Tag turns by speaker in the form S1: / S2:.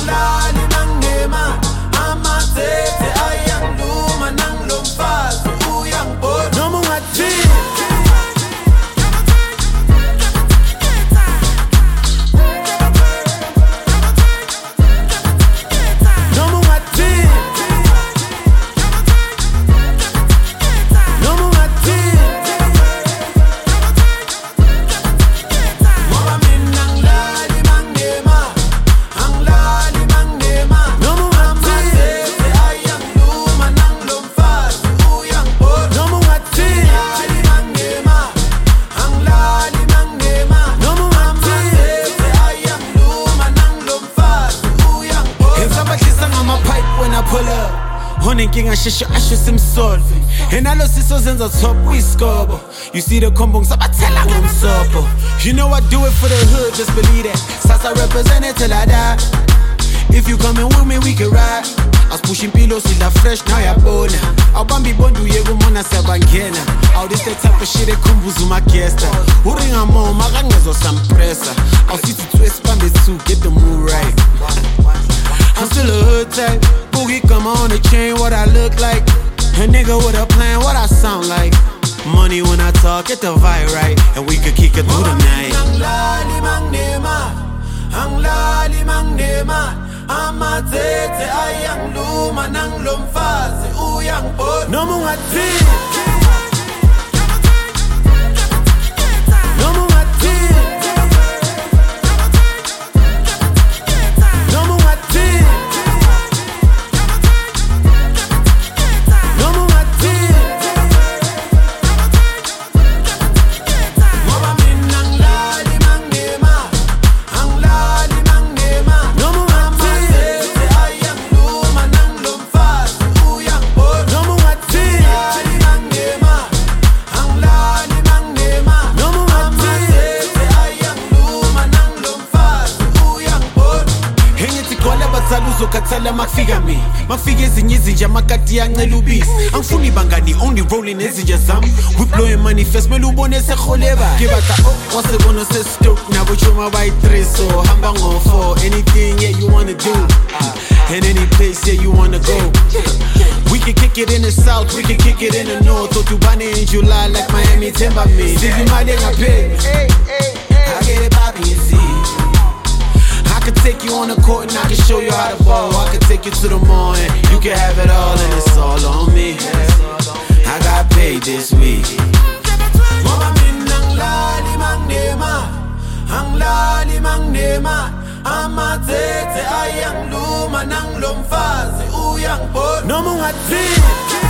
S1: Angilali mangema amathethe ayangiluma nangilomfazi uyangibona noma ungathini Honenkinga sheshe asho simsolve Enalo siso zenza top wiskobo You see the combo ngisabathela ngomsopo You know I do it for the hood, just believe that Sasa represent it till I die If you coming with me, we can ride As pushing pillows, sidla fresh, now yabona Awubambi bondu yego mona sebangena Aw this the type of shit ekhumbuza umagesta Uringa mo, makangezo sampressa Aw sithi twist, bambi two, get the mood right I'm still a hood type Boogie come on the chain, what I look like A nigga with a plan, what I sound like Money when I talk, get the vibe right And we could kick it through the night Angilali mangema amathethe ayangiluma nangilomfazi uyangibona noma ungathini Uzokatsala makufika mi Mafika ezinye izinja makati yancela ubisi Angifuni bangani only rolling ezinja zami We blowing money first mele ubone sekholeba Kibata wasebona sesitoke nabo choma bayi-3 So hamba ngo-4 Anything yeah you wanna do And any place yeah you wanna go We can kick it in the south, we can kick it in the north Otubane in July like Miami Timber me Sizi mali ngaphe I get it poppin' you see I could take you on the court and I can show you how to ball I could take you to the mall and you can have it all and it's all on me I got paid this week Mama min angilali mangema amathethe ayangiluma nangilomfazi uyangibona noma ungathini